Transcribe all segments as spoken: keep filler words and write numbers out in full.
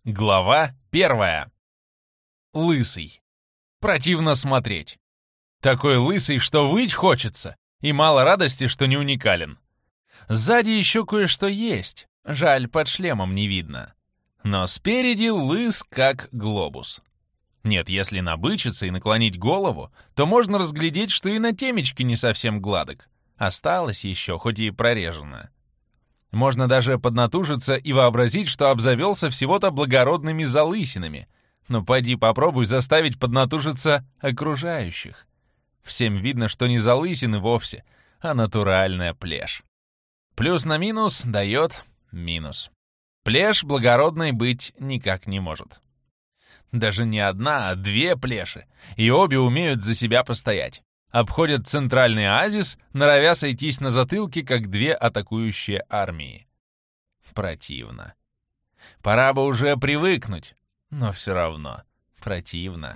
Глава первая. Лысый. Противно смотреть. Такой лысый, что выть хочется, и мало радости, что не уникален. Сзади еще кое-что есть, жаль, под шлемом не видно. Но спереди лыс как глобус. Нет, если набычиться и наклонить голову, то можно разглядеть, что и на темечке не совсем гладок. Осталось еще, хоть и прорежено. Можно даже поднатужиться и вообразить, что обзавелся всего-то благородными залысинами. Но поди попробуй заставить поднатужиться окружающих. Всем видно, что не залысины вовсе, а натуральная плешь. Плюс на минус дает минус. Плешь благородной быть никак не может. Даже не одна, а две плеши, и обе умеют за себя постоять. Обходят центральный оазис, норовя сойтись на затылке, как две атакующие армии. Противно. Пора бы уже привыкнуть, но все равно противно.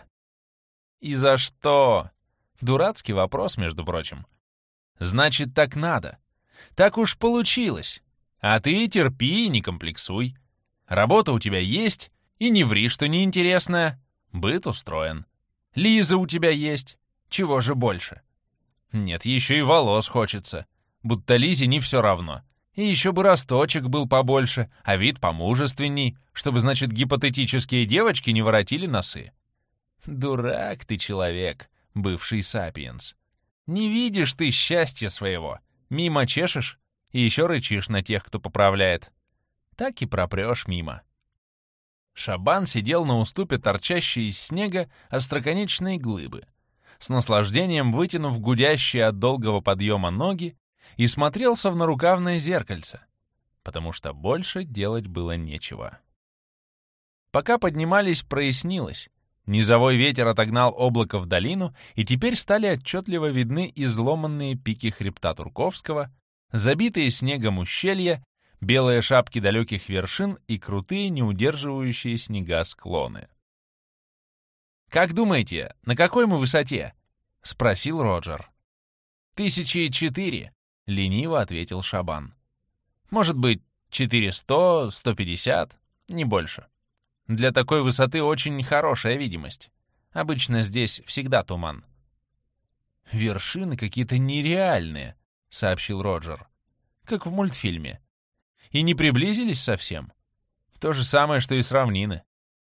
И за что? Дурацкий вопрос, между прочим. Значит, так надо. Так уж получилось. А ты терпи и не комплексуй. Работа у тебя есть, и не ври, что неинтересная. Быт устроен. Лиза у тебя есть. Чего же больше? Нет, еще и волос хочется. Будто Лизе не все равно. И еще бы росточек был побольше, а вид помужественней, чтобы, значит, гипотетические девочки не воротили носы. Дурак ты человек, бывший сапиенс. Не видишь ты счастья своего. Мимо чешешь и еще рычишь на тех, кто поправляет. Так и пропрешь мимо. Шабан сидел на уступе, торчащей из снега остроконечной глыбы, с наслаждением вытянув гудящие от долгого подъема ноги, и смотрелся в нарукавное зеркальце, потому что больше делать было нечего. Пока поднимались, прояснилось. Низовой ветер отогнал облако в долину, и теперь стали отчетливо видны изломанные пики хребта Турковского, забитые снегом ущелья, белые шапки далеких вершин и крутые, неудерживающие снега склоны. «Как думаете, на какой мы высоте?» — спросил Роджер. «Тысячи четыре», — лениво ответил Шабан. «Может быть, четыреста, сто пятьдесят, не больше. Для такой высоты очень хорошая видимость. Обычно здесь всегда туман». «Вершины какие-то нереальные», — сообщил Роджер. «Как в мультфильме. И не приблизились совсем. То же самое, что и с равнины».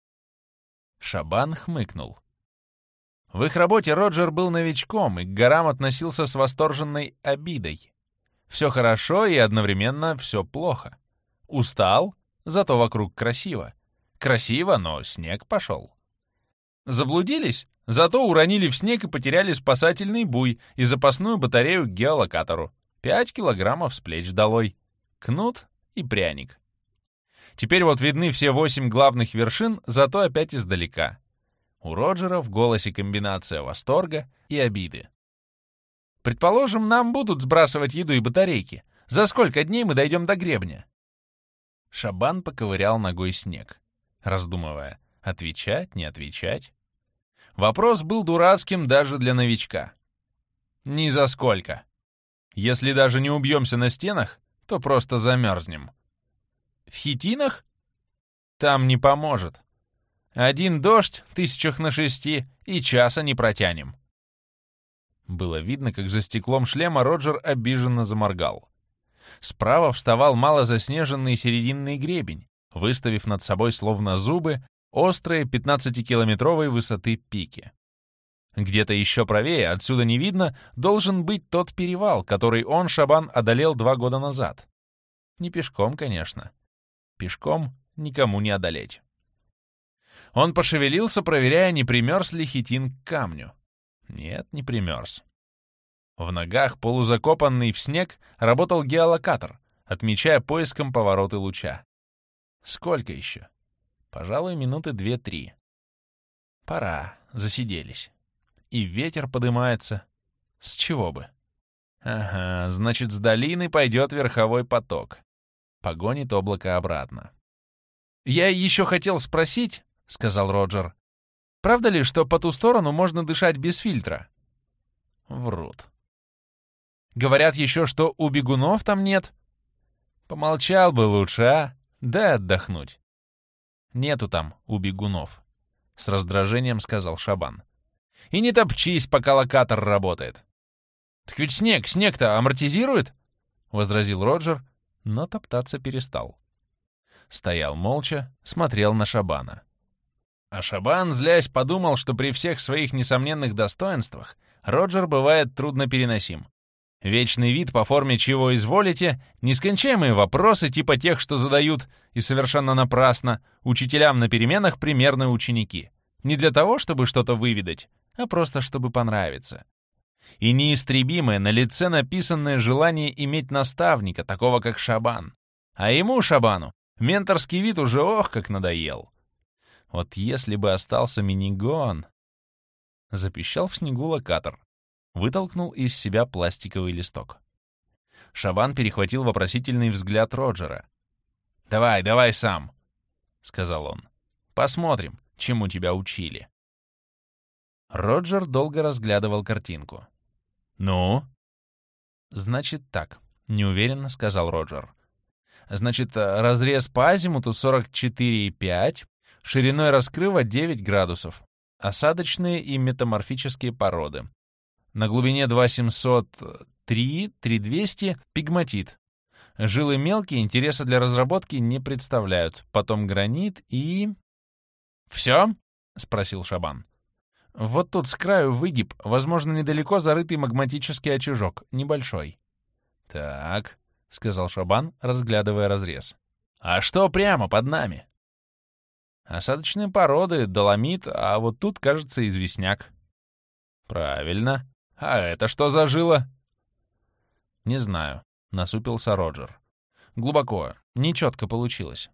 Шабан хмыкнул. В их работе Роджер был новичком и к горам относился с восторженной обидой. Все хорошо и одновременно все плохо. Устал, зато вокруг красиво. Красиво, но снег пошел. Заблудились, зато уронили в снег и потеряли спасательный буй и запасную батарею к геолокатору. Пять килограммов с плеч долой. Кнут и пряник. Теперь вот видны все восемь главных вершин, зато опять издалека. У Роджера в голосе комбинация восторга и обиды. «Предположим, нам будут сбрасывать еду и батарейки. За сколько дней мы дойдем до гребня?» Шабан поковырял ногой снег, раздумывая, отвечать, не отвечать. Вопрос был дурацким даже для новичка. «Ни за сколько. Если даже не убьемся на стенах, то просто замерзнем». «В хитинах?» «Там не поможет. Один дождь, тысячах на шести, и часа не протянем». Было видно, как за стеклом шлема Роджер обиженно заморгал. Справа вставал малозаснеженный серединный гребень, выставив над собой словно зубы острые пятнадцатикилометровой высоты пики. Где-то еще правее, отсюда не видно, должен быть тот перевал, который он, Шабан, одолел два года назад. Не пешком, конечно. Пешком никому не одолеть. Он пошевелился, проверяя, не примерз ли хитин к камню. Нет, не примерз. В ногах, полузакопанный в снег, работал геолокатор, отмечая поиском повороты луча. Сколько еще? Пожалуй, минуты две-три. Пора, засиделись. И ветер подымается. С чего бы? Ага, значит, с долины пойдет верховой поток. Погонит облако обратно. «Я еще хотел спросить», — сказал Роджер, «правда ли, что по ту сторону можно дышать без фильтра?» Врут. «Говорят еще, что у бегунов там нет». Помолчал бы лучше, а? Дай отдохнуть. Нету там у бегунов», — с раздражением сказал Шабан. «И не топчись, пока локатор работает». «Так ведь снег, снег-то амортизирует?» — возразил Роджер, но топтаться перестал. Стоял молча, смотрел на Шабана. А Шабан, злясь, подумал, что при всех своих несомненных достоинствах Роджер бывает труднопереносим. Вечный вид по форме «чего изволите», нескончаемые вопросы типа тех, что задают, и совершенно напрасно, учителям на переменах примерные ученики. Не для того, чтобы что-то выведать, а просто чтобы понравиться. И неистребимое на лице написанное желание иметь наставника, такого как Шабан. А ему, Шабану, менторский вид уже ох как надоел. Вот если бы остался минигон... Запищал в снегу локатор. Вытолкнул из себя пластиковый листок. Шабан перехватил вопросительный взгляд Роджера. «Давай, давай сам», — сказал он. «Посмотрим, чему тебя учили». Роджер долго разглядывал картинку. «Ну?» «Значит так», — неуверенно сказал Роджер. «Значит, разрез по азимуту сорок четыре и пять, шириной раскрыва девять градусов, осадочные и метаморфические породы. На глубине два семьсот три, три двести пигматит. Жилы мелкие, интереса для разработки не представляют. Потом гранит и...» «Все?» — спросил Шабан. «Вот тут с краю выгиб, возможно, недалеко зарытый магматический очажок, небольшой». «Так», — сказал Шабан, разглядывая разрез. «А что прямо под нами?» «Осадочные породы, доломит, а вот тут, кажется, известняк». «Правильно. А это что за жила?» «Не знаю», — насупился Роджер. «Глубоко, нечетко получилось».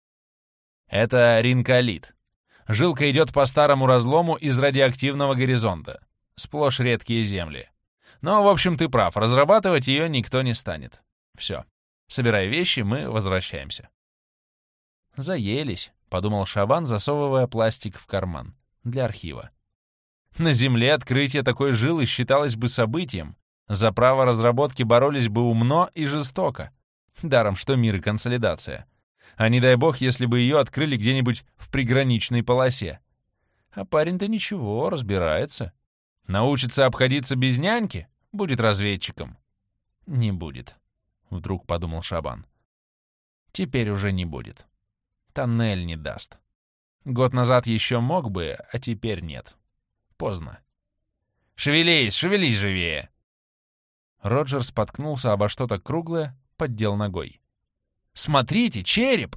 «Это ринколит. Жилка идет по старому разлому из радиоактивного горизонта. Сплошь редкие земли. Но, в общем, ты прав, разрабатывать ее никто не станет. Все. Собирай вещи, мы возвращаемся». «Заелись», — подумал Шабан, засовывая пластик в карман. Для архива. «На Земле открытие такой жилы считалось бы событием. За право разработки боролись бы умно и жестоко. Даром, что мир и консолидация. А не дай бог, если бы ее открыли где-нибудь в приграничной полосе. А парень-то ничего, разбирается. Научится обходиться без няньки, будет разведчиком». «Не будет», — вдруг подумал Шабан. «Теперь уже не будет. Тоннель не даст. Год назад еще мог бы, а теперь нет. Поздно. Шевелись, шевелись живее!» Роджер споткнулся обо что-то круглое, поддел ногой. «Смотрите, череп!»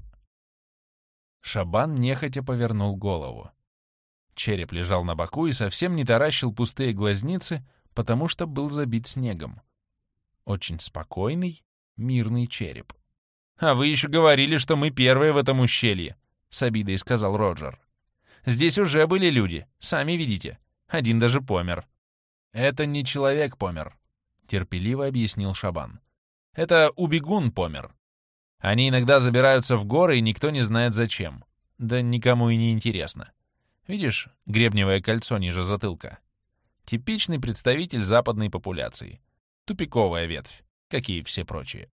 Шабан нехотя повернул голову. Череп лежал на боку и совсем не таращил пустые глазницы, потому что был забит снегом. Очень спокойный, мирный череп. «А вы еще говорили, что мы первые в этом ущелье», — с обидой сказал Роджер. «Здесь уже были люди, сами видите. Один даже помер». «Это не человек помер», — терпеливо объяснил Шабан. «Это убегун помер. Они иногда забираются в горы, и никто не знает зачем. Да никому и не интересно. Видишь гребневое кольцо ниже затылка? Типичный представитель западной популяции. Тупиковая ветвь, как и все прочие».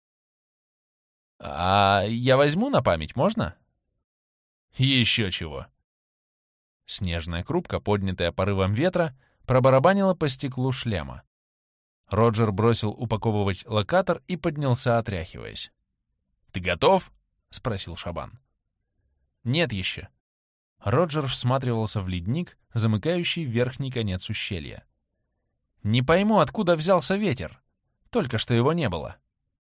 «А я возьму на память, можно?» «Еще чего». Снежная крупка, поднятая порывом ветра, пробарабанила по стеклу шлема. Роджер бросил упаковывать локатор и поднялся, отряхиваясь. «Ты готов?» — спросил Шабан. «Нет еще». Роджер всматривался в ледник, замыкающий верхний конец ущелья. «Не пойму, откуда взялся ветер. Только что его не было».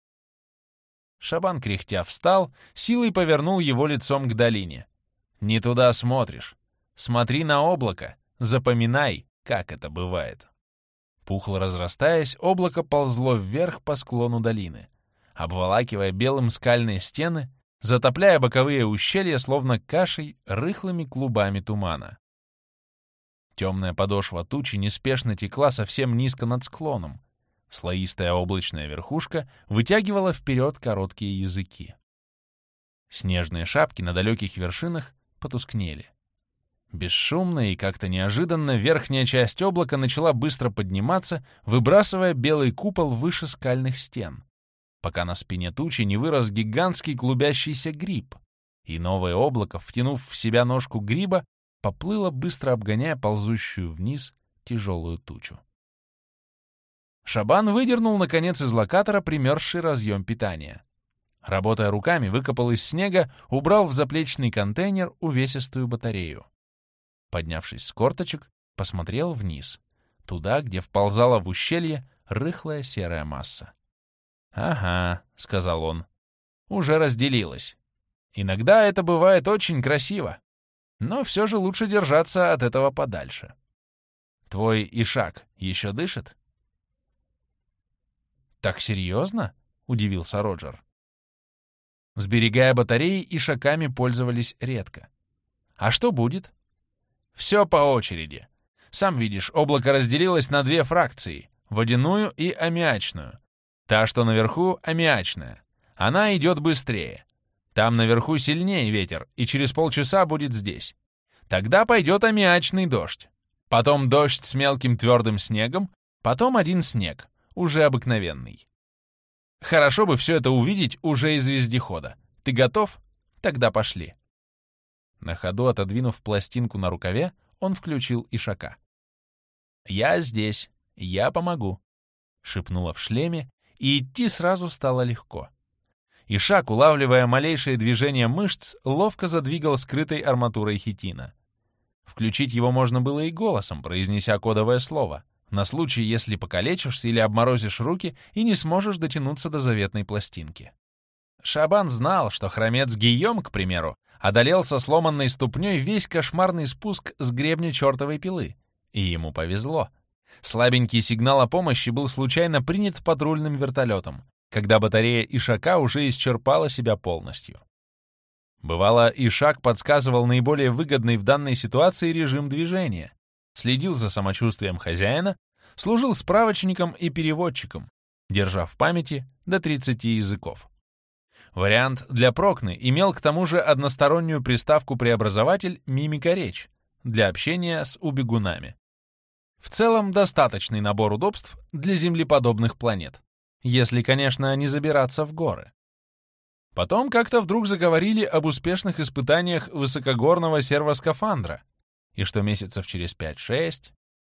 Шабан кряхтя встал, силой повернул его лицом к долине. «Не туда смотришь. Смотри на облако. Запоминай, как это бывает». Пухло разрастаясь, облако ползло вверх по склону долины, обволакивая белым скальные стены, затопляя боковые ущелья словно кашей рыхлыми клубами тумана. Темная подошва тучи неспешно текла совсем низко над склоном. Слоистая облачная верхушка вытягивала вперед короткие языки. Снежные шапки на далеких вершинах потускнели. Бесшумно и как-то неожиданно верхняя часть облака начала быстро подниматься, выбрасывая белый купол выше скальных стен, пока на спине тучи не вырос гигантский клубящийся гриб, и новое облако, втянув в себя ножку гриба, поплыло, быстро обгоняя ползущую вниз тяжелую тучу. Шабан выдернул, наконец, из локатора примерзший разъем питания. Работая руками, выкопал из снега, убрал в заплечный контейнер увесистую батарею. Поднявшись с корточек, посмотрел вниз, туда, где вползала в ущелье рыхлая серая масса. «Ага», — сказал он, — «уже разделилась. Иногда это бывает очень красиво, но все же лучше держаться от этого подальше. Твой Ишак еще дышит?» «Так серьезно?» — удивился Роджер. Сберегая батареи, ишаками пользовались редко. «А что будет?» «Все по очереди. Сам видишь, облако разделилось на две фракции — водяную и аммиачную. Та, что наверху, аммиачная. Она идет быстрее. Там наверху сильнее ветер, и через полчаса будет здесь. Тогда пойдет аммиачный дождь. Потом дождь с мелким твердым снегом, потом один снег, уже обыкновенный. Хорошо бы все это увидеть уже из вездехода. Ты готов? Тогда пошли». На ходу, отодвинув пластинку на рукаве, он включил Ишака. «Я здесь, я помогу», — шепнула в шлеме, и идти сразу стало легко. Ишак, улавливая малейшее движение мышц, ловко задвигал скрытой арматурой хитина. Включить его можно было и голосом, произнеся кодовое слово, на случай, если покалечишься или обморозишь руки и не сможешь дотянуться до заветной пластинки. Шабан знал, что хромец Гийом, к примеру, одолел со сломанной ступней весь кошмарный спуск с гребня чертовой пилы, и ему повезло. Слабенький сигнал о помощи был случайно принят патрульным вертолетом, когда батарея Ишака уже исчерпала себя полностью. Бывало, Ишак подсказывал наиболее выгодный в данной ситуации режим движения, следил за самочувствием хозяина, служил справочником и переводчиком, держа в памяти до тридцати языков. Вариант для Прокны имел к тому же одностороннюю приставку-преобразователь «мимика-речь» для общения с убегунами. В целом, достаточный набор удобств для землеподобных планет, если, конечно, не забираться в горы. Потом как-то вдруг заговорили об успешных испытаниях высокогорного сервоскафандра, и что месяцев через пять-шесть...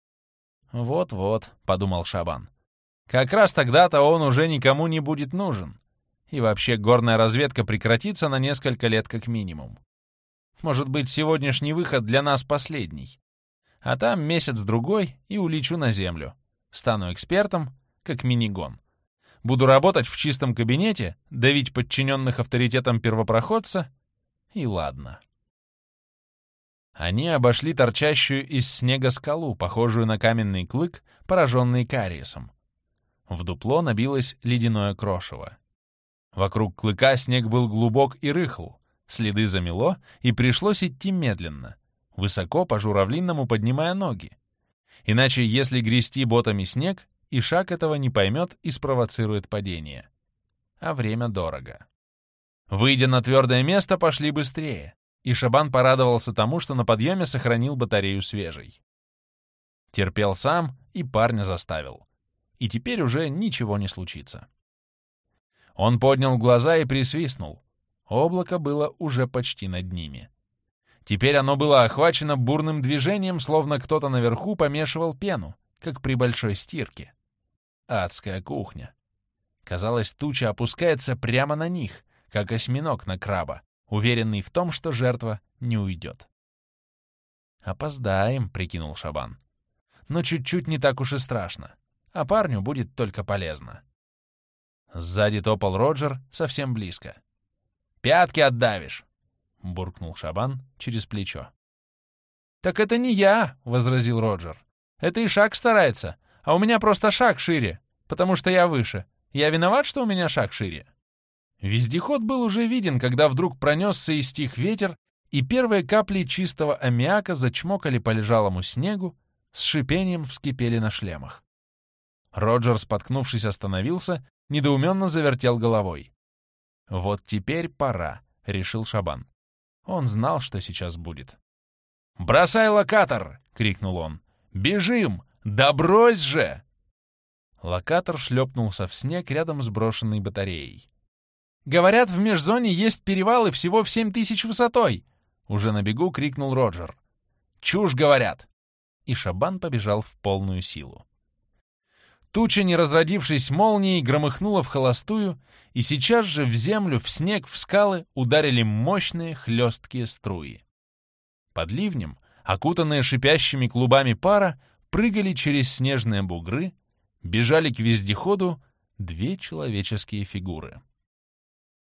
«Вот-вот», — подумал Шабан, — «как раз тогда-то он уже никому не будет нужен. И вообще горная разведка прекратится на несколько лет как минимум. Может быть, сегодняшний выход для нас последний. А там месяц-другой и улечу на Землю. Стану экспертом, как минигон. Буду работать в чистом кабинете, давить подчиненных авторитетом первопроходца, и ладно». Они обошли торчащую из снега скалу, похожую на каменный клык, пораженный кариесом. В дупло набилось ледяное крошево. Вокруг клыка снег был глубок и рыхл, следы замело, и пришлось идти медленно, высоко по журавлиному поднимая ноги. Иначе, если грести ботами снег, Ишак этого не поймет и спровоцирует падение. А время дорого. Выйдя на твердое место, пошли быстрее, и Шабан порадовался тому, что на подъеме сохранил батарею свежей. Терпел сам и парня заставил. И теперь уже ничего не случится. Он поднял глаза и присвистнул. Облако было уже почти над ними. Теперь оно было охвачено бурным движением, словно кто-то наверху помешивал пену, как при большой стирке. Адская кухня. Казалось, туча опускается прямо на них, как осьминог на краба, уверенный в том, что жертва не уйдет. «Опоздаем», — прикинул Шабан. «Но чуть-чуть не так уж и страшно, а парню будет только полезно». Сзади топал Роджер совсем близко. «Пятки отдавишь!» — буркнул Шабан через плечо. «Так это не я!» — возразил Роджер. «Это Ишак старается, а у меня просто шаг шире, потому что я выше. Я виноват, что у меня шаг шире?» Вездеход был уже виден, когда вдруг пронесся и стих ветер, и первые капли чистого аммиака зачмокали по лежалому снегу, с шипением вскипели на шлемах. Роджер, споткнувшись, остановился, недоуменно завертел головой. «Вот теперь пора», — решил Шабан. Он знал, что сейчас будет. «Бросай локатор!» — крикнул он. «Бежим! Да брось же!» Локатор шлепнулся в снег рядом с брошенной батареей. Говорят, в межзоне есть перевалы всего в семь тысяч высотой!» Уже на бегу крикнул Роджер. «Чушь, говорят!» И Шабан побежал в полную силу. Туча, не разродившись молнией, громыхнула в холостую, и сейчас же в землю, в снег, в скалы ударили мощные хлесткие струи. Под ливнем, окутанные шипящими клубами пара, прыгали через снежные бугры, бежали к вездеходу две человеческие фигуры.